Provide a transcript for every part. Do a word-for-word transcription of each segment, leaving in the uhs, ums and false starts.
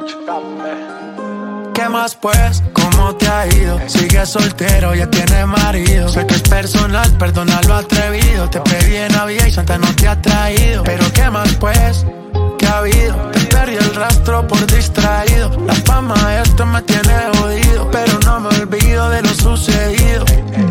¿Qué más pues? ¿Cómo te ha ido? Sigues soltero, ya tienes marido. Sé que es personal, perdona lo atrevido. Te pedí en Navidad y Santa no te ha traído. Pero ¿qué más pues? ¿Qué ha habido? Te perdí el rastro por distraído. La fama de esto me tiene jodido, pero no me olvido de lo sucedido.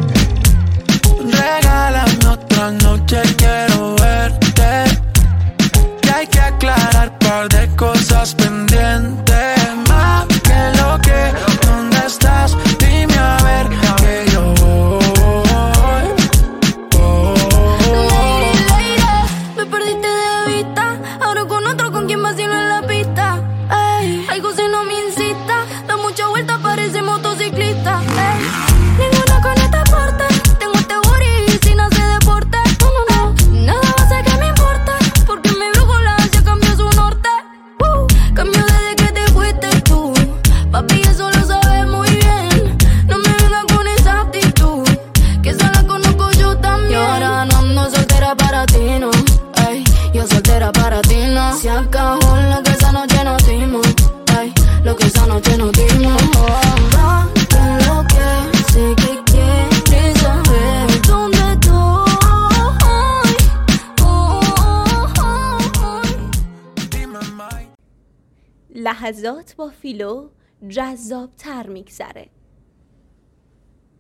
Regálame otra noche, quiero verte. Y hay que aclarar par de cosas pendientes. Más que lo que, ¿dónde estás? Dime a ver que yo voy. Oh, lady, lady, me perdiste de vista. Ahora con otro, con quien vacilo en la pista. Ey, algo si no me incita. Da mucha vuelta, parece motociclista. Ey, ninguna con este porte. Tengo este booty sin hacer deporte. No, no, no, nada va a ser que me importe. Porque mi brújula ya cambió su norte. Uh, cambió desde que te fuiste tú. Papi, eso lo sabes muy bien. No me vengas con esa actitud, que esa la conozco yo también. Y ahora no ando soltera para ti, no. Ey, yo soltera para ti, no. Se acabó lo que esa noche nos dimos. Ey, lo que esa noche nos dimos. Oh, que lo que sé que quieres saber dónde estoy. Oh, oh, oh. dime, Mike. لحظات با فیلو جذاب تر میگذره.